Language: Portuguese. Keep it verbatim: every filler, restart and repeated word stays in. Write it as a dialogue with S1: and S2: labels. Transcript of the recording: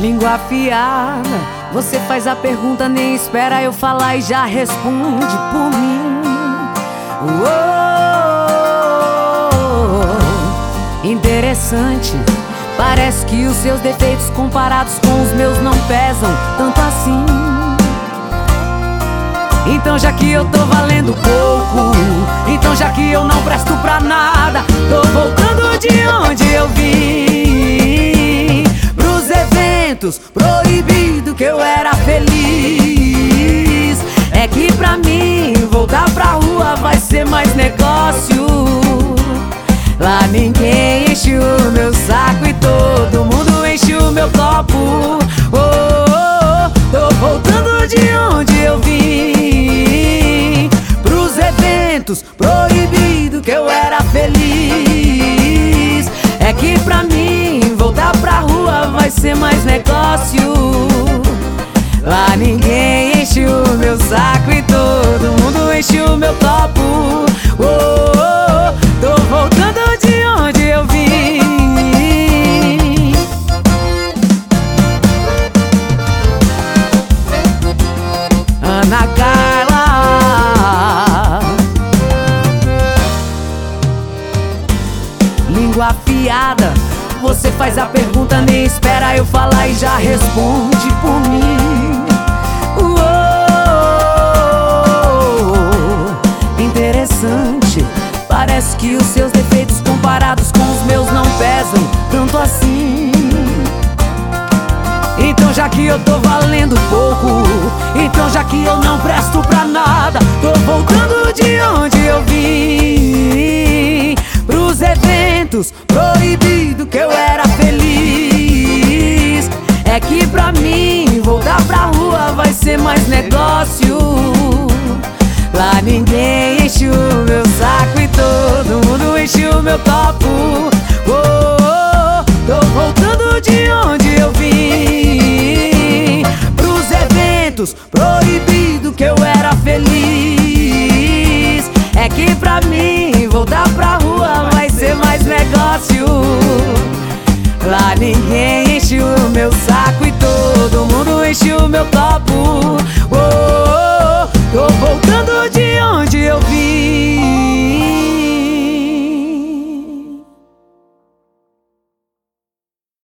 S1: Língua afiada, você faz a pergunta, nem espera eu falar e já responde por mim. Oh, interessante, parece que os seus defeitos comparados com os meus não pesam tanto assim. Então já que eu tô valendo pouco, então já que eu não presto pra nada, tô voltando de onde eu vim, pros eventos proibidos que eu era feliz. É que pra mim voltar pra rua vai ser mais negócio. Lá ninguém enche o meu saco e todo mundo enche o meu copo. Oh, oh, oh, tô voltando de onde eu vim, pros eventos proibidos que eu era feliz. É que pra mim voltar pra rua vai ser mais negócio. Lá ninguém enche o meu saco e todo mundo enche o meu copo. Oh, oh, oh, tô voltando de onde eu vim. Ana Carla, língua afiada, você faz a pergunta, nem espera eu falar e já responde por mim. Oh, interessante, parece que os seus defeitos comparados com os meus não pesam tanto assim. Então já que eu tô valendo pouco, então já que eu não presto pra nada, tô voltando de onde eu vim, pros eventos proibidos que eu era feliz. É que pra mim voltar pra rua vai ser mais negócio. Lá ninguém enche o meu saco e todo mundo enche o meu copo. Oh, oh, oh, tô voltando de onde eu vim, pros eventos proibidos que eu era feliz. É que pra mim voltar pra rua vai ser mais negócio. Lá ninguém enche o meu saco e todo mundo enche o meu copo. Oh, oh, oh, tô voltando de onde eu vim.